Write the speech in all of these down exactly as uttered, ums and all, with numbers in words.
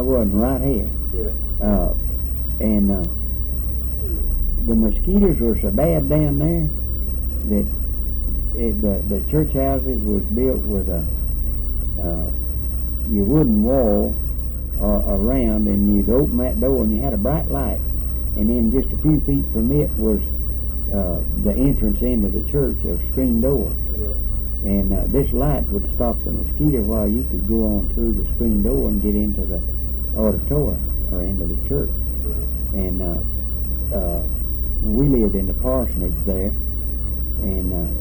I wasn't right here. Yeah. Uh, and uh, the mosquitoes were so bad down there that it, the the church houses was built with a uh, your wooden wall uh, around, and you'd open that door and you had a bright light, and then just a few feet from it was uh, the entrance into the church of screen doors. Yeah. And uh, this light would stop the mosquito while you could go on through the screen door and get into the auditorium or into the church. Yeah. And uh, uh, we lived in the parsonage there, and uh,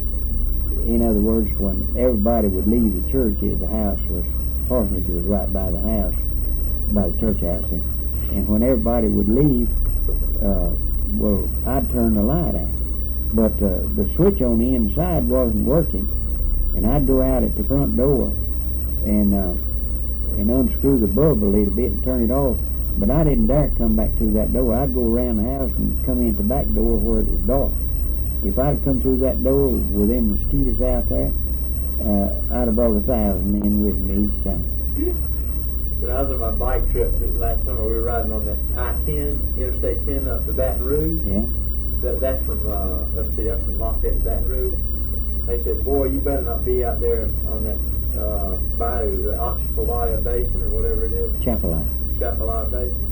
in other words, when everybody would leave the church, the house was, parsonage was right by the house, by the church house, and, and when everybody would leave, uh, well, I'd turn the light out. But uh, the switch on the inside wasn't working, and I'd go out at the front door and uh, and unscrew the bulb a little bit and turn it off. But I didn't dare come back through that door. I'd go around the house and come in the back door where it was dark. If I'd come through that door with them mosquitoes out there, uh, I'd have brought a thousand in with me each time. When I was on my bike trip this last summer, we were riding on that I ten, Interstate ten up to Baton Rouge. Yeah. That, that's from, uh, let's see, that's from Lafayette to Baton Rouge. They said, boy, you better not be out there on that uh, bayou, the Atchafalaya Basin or whatever it is. Chapelai. Chapelai Basin.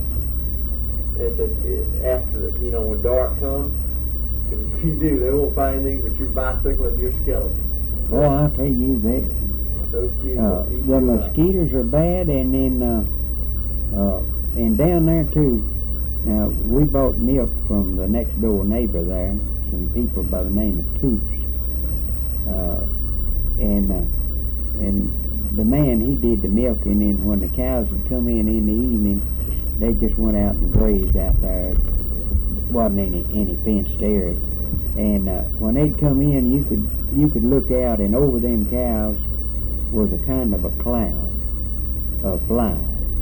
They said, it, after, the, you know, when dark comes, because if you do, they won't find anything but your bicycle and your skeleton. Oh, I'll tell you that. Those mosquitoes Uh, eat the you up. mosquitoes are bad, and then uh, uh, and down there too. Now we bought milk from the next door neighbor there, some people by the name of Toops, uh, and uh, and the man he did the milking, and when the cows would come in in the evening, they just went out and grazed out there. Wasn't any any fenced area, and uh, when they'd come in, you could you could look out, and over them cows was a kind of a cloud of flies.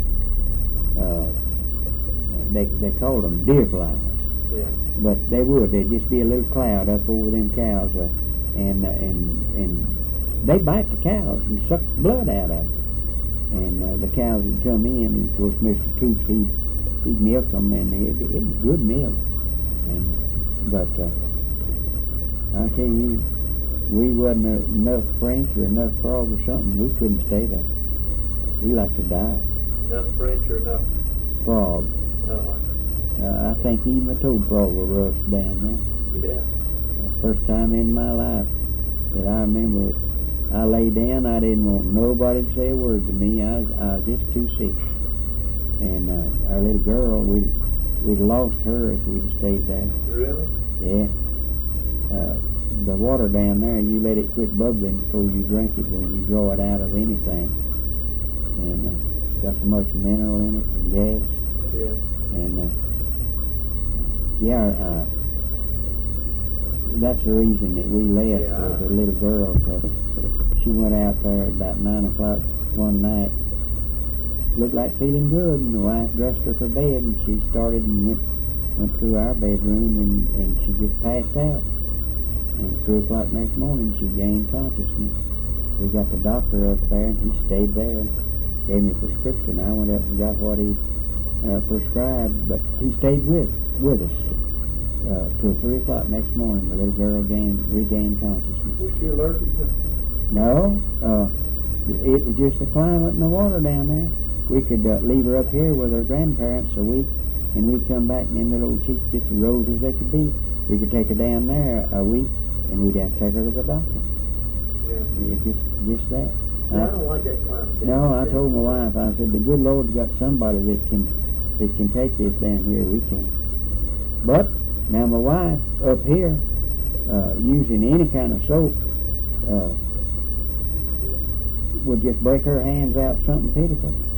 Uh, they they called them deer flies, Yeah. but they would. They'd just be a little cloud up over them cows, uh, and uh, and and they bite the cows and suck the blood out of them. And uh, the cows would come in, and of course Mister Toops he'd he'd milk them, and it, it was good milk. And but uh, I tell you, we wasn't uh, enough French or enough frog or something. We couldn't stay there. We like to die. Enough French or enough? Frog. Uh, Uh, I think even a toad frog will rust down there. yeah. Uh, first time in my life that I remember, I lay down. I didn't want nobody to say a word to me. I was, I was just too sick. And uh, our little girl, we we'd lost her if we'd stayed there. Really? Yeah. Uh, the water down there, you let it quit bubbling before you drink it when you draw it out of anything. And uh, it's got so much mineral in it and gas. Yeah. And uh, yeah, uh, that's the reason that we left Yeah. was the little girl. Cause she went out there about nine o'clock one night, looked like feeling good, and the wife dressed her for bed, and she started and went went through our bedroom, and, and she just passed out. And three o'clock next morning, she gained consciousness. We got the doctor up there, and he stayed there, gave me a prescription. I went up and got what he uh, prescribed, but he stayed with with us uh, till three o'clock next morning. The little girl gained regained consciousness. Was she allergic to? No, uh, it was just the climate and the water down there. We could uh, leave her up here with her grandparents a week, and we'd come back, and them little old cheeks just as rose as they could be. We could take her down there a week, and we'd have to take her to the doctor. Yeah. It just, just that. Yeah, I don't like that climate. No, I told my wife, I said, the good Lord's got somebody that can, that can take this down here. We can't. But now my wife up here, uh, using any kind of soap, uh, would just break her hands out something pitiful.